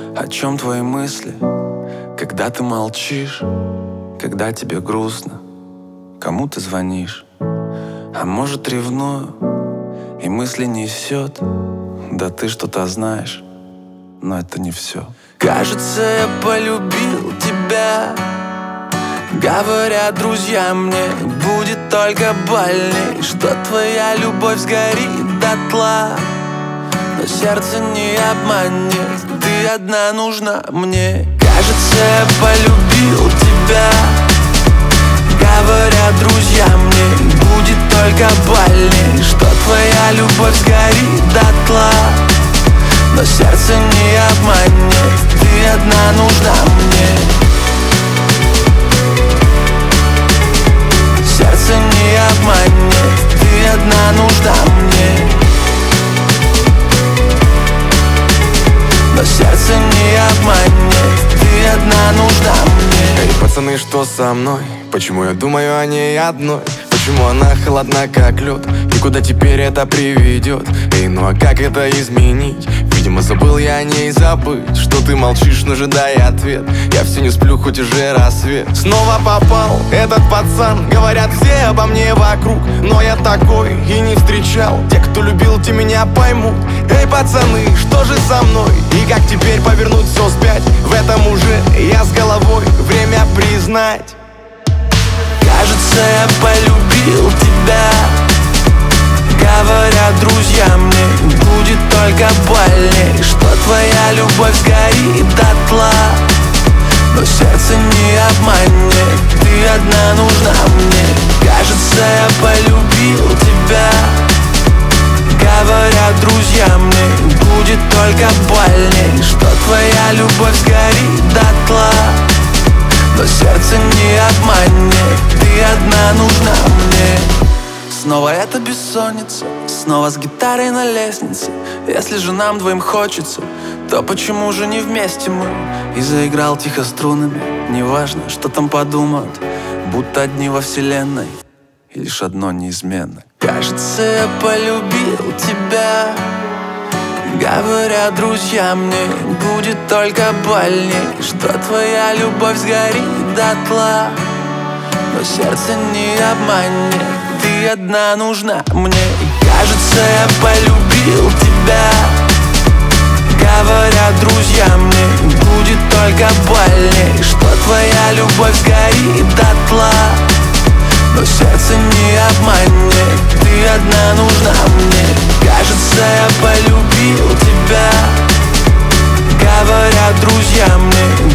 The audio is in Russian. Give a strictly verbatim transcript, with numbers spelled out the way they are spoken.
О чем твои мысли, когда ты молчишь, когда тебе грустно, кому ты звонишь? А может, ревную, и мысли несет. Да ты что-то знаешь, но это не все. Кажется, я полюбил тебя. Говорят друзья мне, будет только больней, что твоя любовь сгорит дотла. Но сердце не обманет, ты одна нужна мне. Кажется, я полюбил тебя. Говорят друзья мне, будет только больней, что твоя любовь сгорит дотла. Но сердце не обманет, ты одна нужна мне. Сердце не обманет, ты одна нужна мне. Но сердце не обманет, ты одна нужна мне. Эй, пацаны, что со мной? Почему я думаю о ней одной? Почему она холодна, как лед? И куда теперь это приведет? Эй, ну а как это изменить? Видимо, забыл я о ней забыть. Что ты молчишь, ну же дай ответ. Я все не сплю, хоть уже рассвет. Снова попал этот пацан. Говорят все обо мне вокруг, но я такой и не встречал. Те, кто любил, те меня поймут. Эй, пацаны, что же со мной? И как теперь повернуть все вспять? В этом уже я с головой, время признать. Кажется, я полюбил тебя. Говорят друзья мне, будет только больней, что твоя любовь сгорит дотла. Но сердце не обманет, ты одна нужна мне. Кажется, я полюбил тебя. Говорят друзья мне, будет только больней, что твоя любовь сгорит дотла. Но сердце не обманет, ты одна нужна мне. Снова эта бессонница, снова с гитарой на лестнице. Если же нам двоим хочется, то почему же не вместе мы? И заиграл тихо струнами, неважно, что там подумают, будто одни во вселенной, и лишь одно неизменно. Кажется, я полюбил тебя. Говорят друзья мне, будет только больней, что твоя любовь сгорит дотла. Но сердце не обманет, ты одна нужна мне. И кажется, я полюбил тебя. Говорят друзья мне, будет только больней, что твоя любовь сгорит дотла. Но сердце не обманет, ты одна нужна мне. Кажется, я полюбил тебя. Говорят друзья мне,